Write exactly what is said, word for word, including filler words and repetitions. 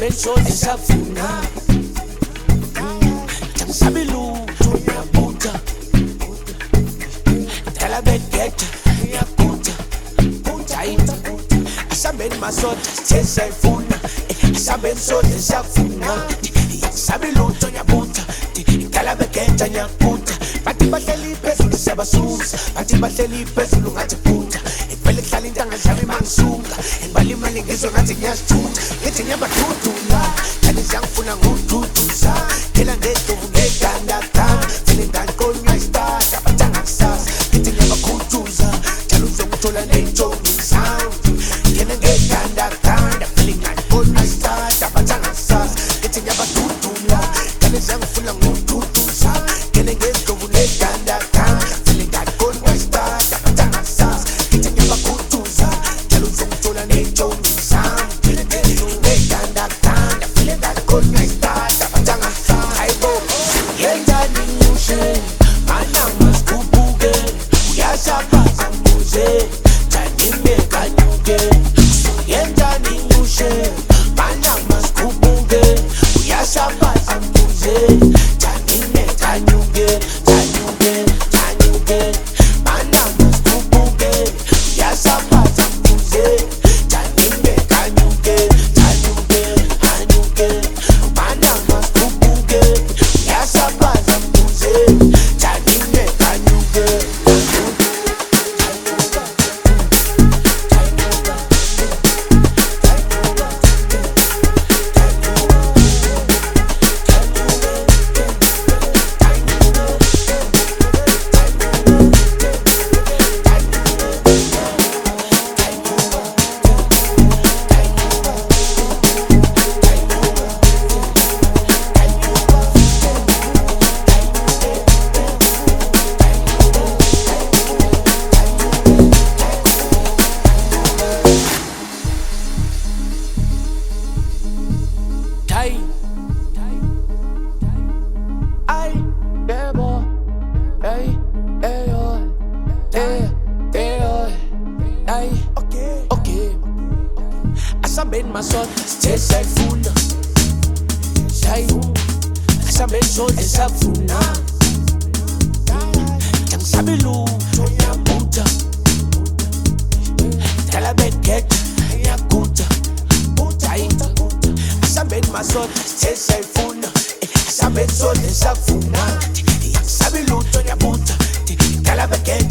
benso desafuna Jangisabi lutho ngiyabuta Dala begeta ngiyabuta Buta Asambeni masoda sithe siyayifuna Asambeni soda siyafuna Jangisabi lutho ngiyabuta Dala begeta ngiyabuta Bathi bahleli phezulu siyabasusa Bathi bahleli phezulu ngathi buta Vele kuhlala intanga zami mangisuka Ngibala imali ngizwe ngathi ngiyazithutha Ngithi ngiyabadudula Kanti siyangifuna ngokududuza Phela ngedlovu ngegandaganda Vele ngangikoni ngiyayistada Bathanga kusasa Ngithi ngiyabakhutuza Njalo uzongithola ney'ntombi zami Ngena ngegandaganda Vele ngangikoni ngiyayistada Bathanga kusasa Ngithi ngiyabadudula Kanti siyangifuna ngokududuza Ngena ngedlovu ngegandaganda Vele ngangikoni ngiyayistada Bathanga kusasa Ngithi ngiyabakhutuza Njalo uzongithola ney'ntombi zami Ngegandaganda Vele ngangikoni ngiyayistada Bathanga kusasa Hayibo Yenzani ngimushe Mana masikubuke Uyashabaza mbuze Janime kanyuke Yenzani ngimushe Mana masikubuke Uyashabaza mbuze Janime kanyuke Kanyuke Kanyuke Mana masikubuke Uyashabaza mbuze Janime kanyuke Kanyuke Kanyuke Mana masikubuke Uyashabaza mbuze Janime kanyuke Tay Ay Bebo Ay Ayo Eh Ayo Ay Okay Okay Asambeni masoda sithe siyayifuna Tay Asambeni soda siyafuna Jangisabi lutho ngiyabuta Dala begeta ngiyaguta Buta Asambeni masoda sithe siyayifuna Asambeni soda siyafuna Jangisabi lutho ngiyabuta Dala begeta